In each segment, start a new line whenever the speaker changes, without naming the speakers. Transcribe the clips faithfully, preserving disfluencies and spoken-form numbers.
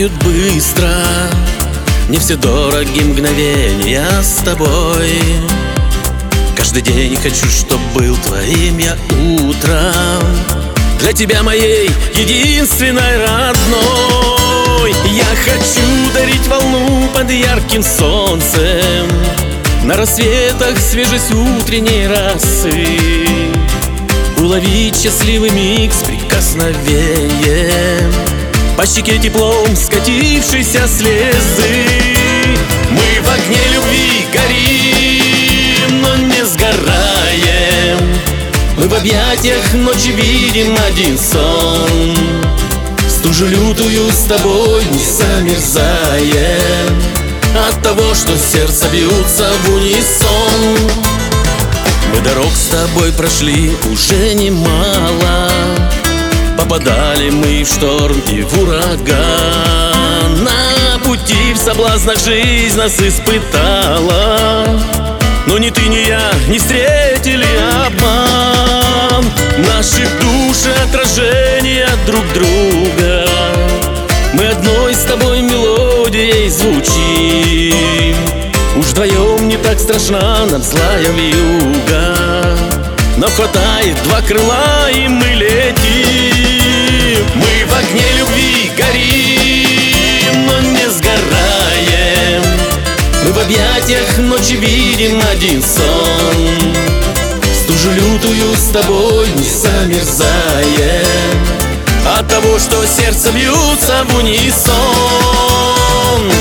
тают быстро, не все дороги мгновения с тобой. Каждый день хочу, чтоб был твоим я утром, для тебя моей единственной родной. Я хочу дарить волну под ярким солнцем, на рассветах свежесть утренней росы, уловить счастливый миг с прикосновением, по щеке теплом скатившейся слезы. Мы в огне любви горим, но не сгораем. Мы в объятиях ночи видим один сон, стужу лютую с тобой не замерзаем, от того, что сердце бьются в унисон. Мы дорог с тобой прошли уже немало, попадали мы в шторм и в ураган. На пути в соблазнах жизнь нас испытала, но ни ты, ни я не встретили обман. Наши души отражения друг друга, мы одной с тобой мелодией звучим. Уж вдвоем не так страшна нам злая вьюга, нам хватает два крыла и мы летим. Мы в огне любви горим, но не сгораем. Мы в объятиях ночи видим один сон, стужу лютую с тобой не замерзаем, от того, что сердце бьются в унисон.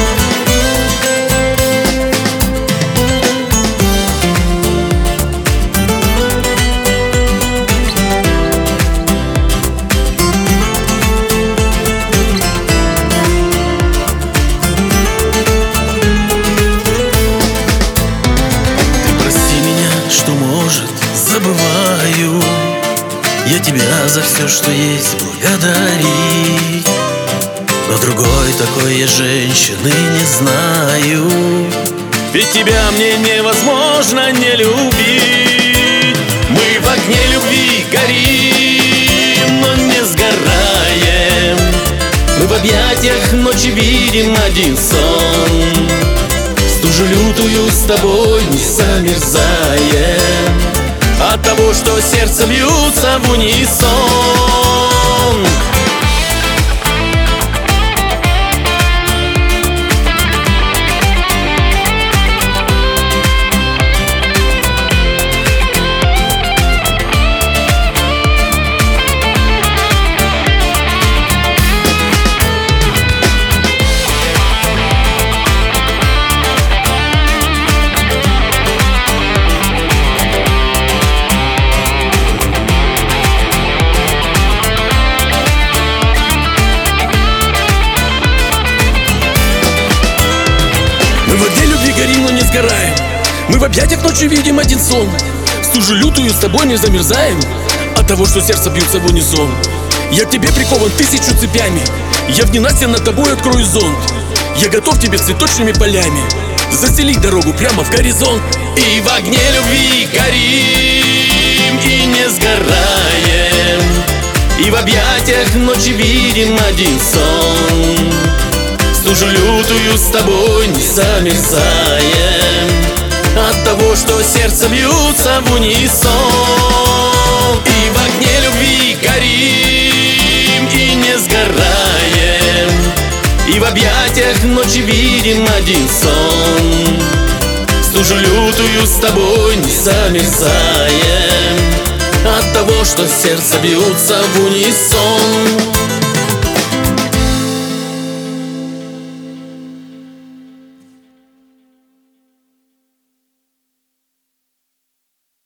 Забываю я тебя за все, что есть, благодарить, но другой такой я женщины не знаю. Ведь тебя мне невозможно не любить. Мы в огне любви горим, но не сгораем. Мы в объятиях ночи видим один сон, стужу лютую с тобой не замерзаем, от того, что сердце бьются в унисон. Мы в огне любви горим, но не сгораем. Мы в объятиях ночью видим один сон, стужу лютую с тобой не замерзаем, от того, что сердце бьются в унисон. Я к тебе прикован тысячу цепями, я в ненастье над тобой открою зонт. Я готов тебе цветочными полями застелить дорогу прямо в горизонт. И в огне любви горим, и не сгораем. И в объятиях ночи видим один сон, стужу лютую с тобой не замерзаем, от того, что сердце бьются в унисон. И в огне любви горим, и не сгораем. И в объятиях ночи видим один сон, стужу лютую с тобой не замерзаем, от того, что сердце бьются в унисон.